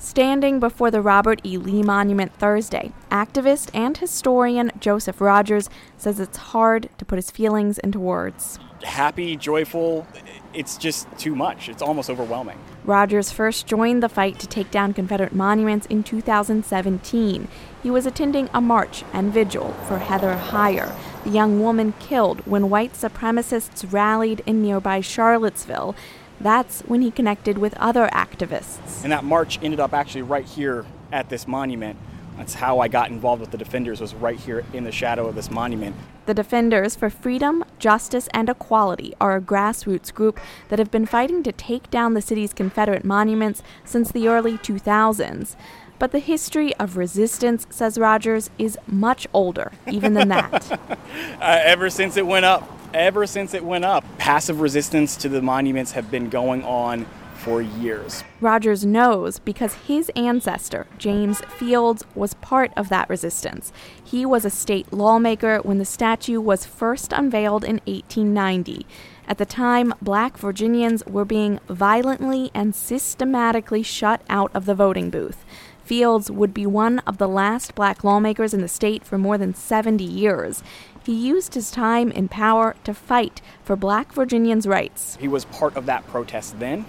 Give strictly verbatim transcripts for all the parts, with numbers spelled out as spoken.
Standing before the Robert E. Lee Monument Thursday, activist and historian Joseph Rogers says it's hard to put his feelings into words. Happy, joyful, it's just too much. It's almost overwhelming. Rogers first joined the fight to take down Confederate monuments in two thousand seventeen. He was attending a march and vigil for Heather Heyer, the young woman killed when white supremacists rallied in nearby Charlottesville. That's when he connected with other activists. And that march ended up actually right here at this monument. That's how I got involved with the Defenders, was right here in the shadow of this monument. The Defenders for Freedom, Justice, and Equality are a grassroots group that have been fighting to take down the city's Confederate monuments since the early two thousands. But the history of resistance, says Rogers, is much older even than that. uh, ever since it went up. Ever since it went up. Passive resistance to the monuments have been going on for years. Rogers knows because his ancestor, James Fields, was part of that resistance. He was a state lawmaker when the statue was first unveiled in eighteen ninety. At the time, black Virginians were being violently and systematically shut out of the voting booth. Fields would be one of the last black lawmakers in the state for more than seventy years. He used his time in power to fight for black Virginians' rights. He was part of that protest then,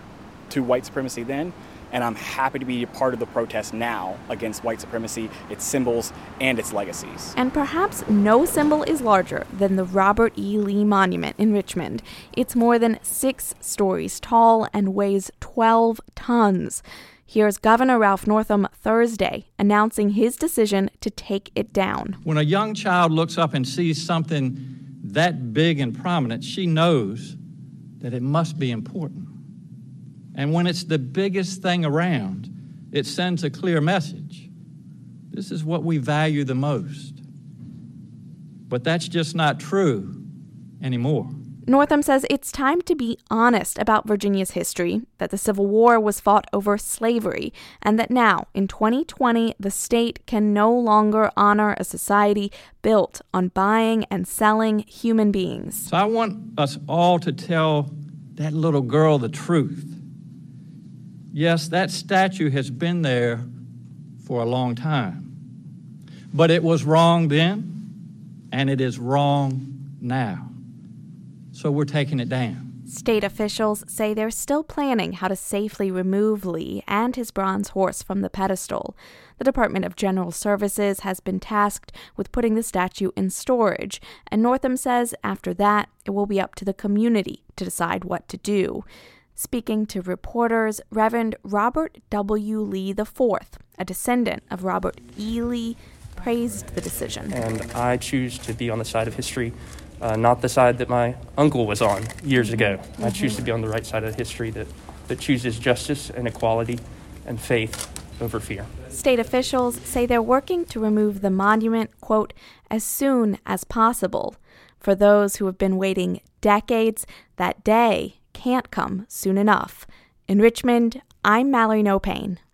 to white supremacy then, and I'm happy to be a part of the protest now against white supremacy, its symbols, and its legacies. And perhaps no symbol is larger than the Robert E. Lee Monument in Richmond. It's more than six stories tall and weighs twelve tons. Here's Governor Ralph Northam Thursday announcing his decision to take it down. When a young child looks up and sees something that big and prominent, she knows that it must be important. And when it's the biggest thing around, it sends a clear message. This is what we value the most. But that's just not true anymore. Northam says it's time to be honest about Virginia's history, that the Civil War was fought over slavery, and that now, in twenty twenty, the state can no longer honor a society built on buying and selling human beings. So I want us all to tell that little girl the truth. Yes, that statue has been there for a long time, but it was wrong then, and it is wrong now. So we're taking it down. State officials say they're still planning how to safely remove Lee and his bronze horse from the pedestal. The Department of General Services has been tasked with putting the statue in storage, and Northam says after that, it will be up to the community to decide what to do. Speaking to reporters, Reverend Robert W. Lee the fourth, a descendant of Robert E. Lee, praised the decision. And I choose to be on the side of history, Uh, not the side that my uncle was on years ago. Mm-hmm. I choose to be on the right side of history that, that chooses justice and equality and faith over fear. State officials say they're working to remove the monument, quote, as soon as possible. For those who have been waiting decades, that day can't come soon enough. In Richmond, I'm Mallory No Pain.